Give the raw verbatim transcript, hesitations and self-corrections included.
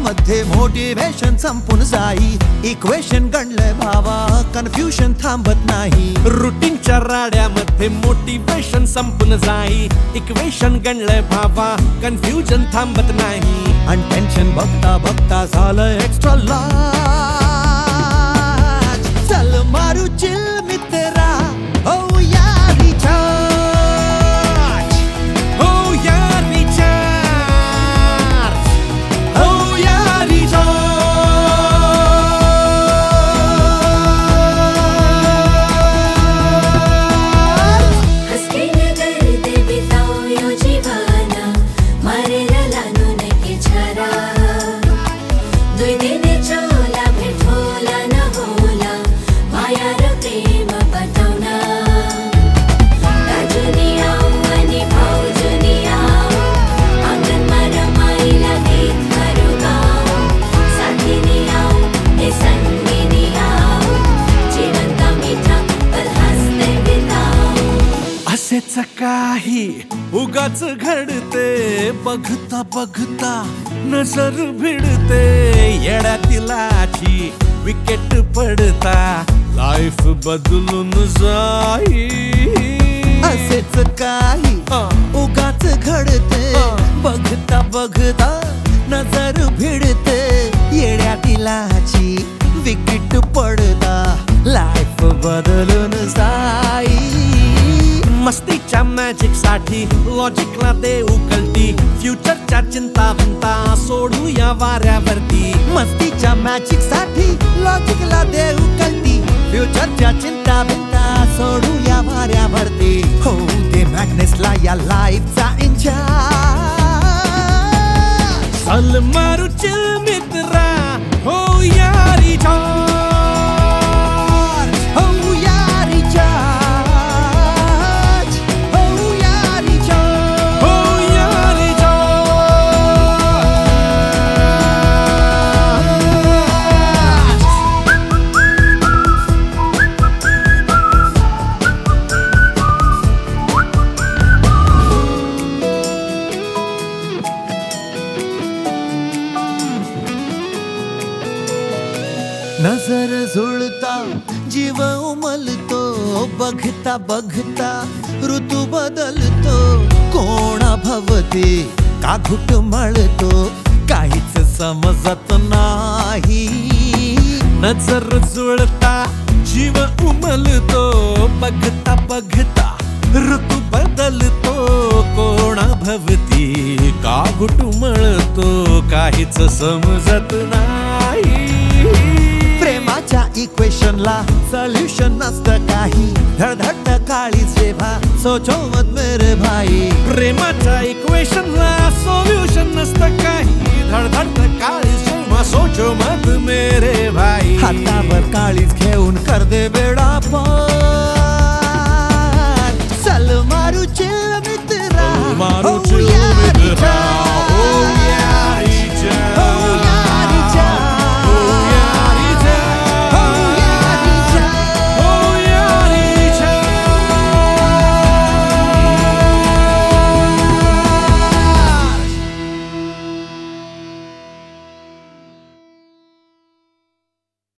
मध्ये मोटिवेशन संपून जाई. इक्वेशन गणलंय भावा, कन्फ्युजन थांबत नाही. रुटीनच्या राड्यामध्ये मोटिवेशन संपून जाई. इक्वेशन गणलंय भावा, कन्फ्युजन थांबत नाही. आणि टेन्शन बघता बघता झालं एक्स्ट्रा लार्ज. चल मारू चिल मित्रा, हो या रिचार्ज. हो या रिचार्ज. हो या रिचार्ज. हंस के नगर दे बिताओ यो जीवाना, मारेला लानो ने के छरा. दुई दिने चोला भेटोला न होला, माया र प्रेम बताउना. दाजुनी आऊ अनि भाउजुनी आऊ, आँगनमा रमाइला गीतहरू गाऊ. साथीनी आऊ ए सङ्गिनी आऊ, जीवनका मिठा पल हाँस्दै बिताऊ. असेच काही उगाच घडते, बघता बघता नजर भिडते. येड्यातिलाची विकेट पडता, लाईफ बदलून जाई. असेच काही हा. उगाच घडते, हा. बघता बघता नजर भिडते. येड्या दिलाची विकेट पडता, लाईफ बदलून जाई. मस्तीच्या मॅजिक साठी लॉजिकला दे उकलती. फ्युचरच्या चिंता भिंता सोडूया वाऱ्यावरती. मस्तीच्या मॅजिक साठी लॉजिकला देऊ कल्टी. फ्युचरच्या चिंता बिंता सोडूया वाऱ्यावरती. हो दे मॅग्नेसला या लाईफचा एन्जॉय. चल मारू चिल मित्रा, हो या रिचार्ज. हो या रिचार्ज. हो या रिचार्ज. हो या रिचार्ज. नजर जुळता जीव उमलतो. बघता बघता ऋतू बदलतो. कोणा भवते का घुटमळतो, काहीच समजत नाही. नजर जुळता जीव उमलतो. बघता बघता ऋतू बदलतो. कोणा भवती का घुटमळतो, काहीच समजत नाही. प्रेमाच्या इक्वेशनला सोल्युशन नसतं काही. धडधडत काळी जेव्हा सोचो मत मेरे भाई. प्रेमाच्या इक्वेशनला सोल्युशन नसतं काही. धडधडत काळीच जेव्हा सोचो मत मेरे भाई. हातावर काळीच घेऊन कर दे बेडा पार. चल मारू चिल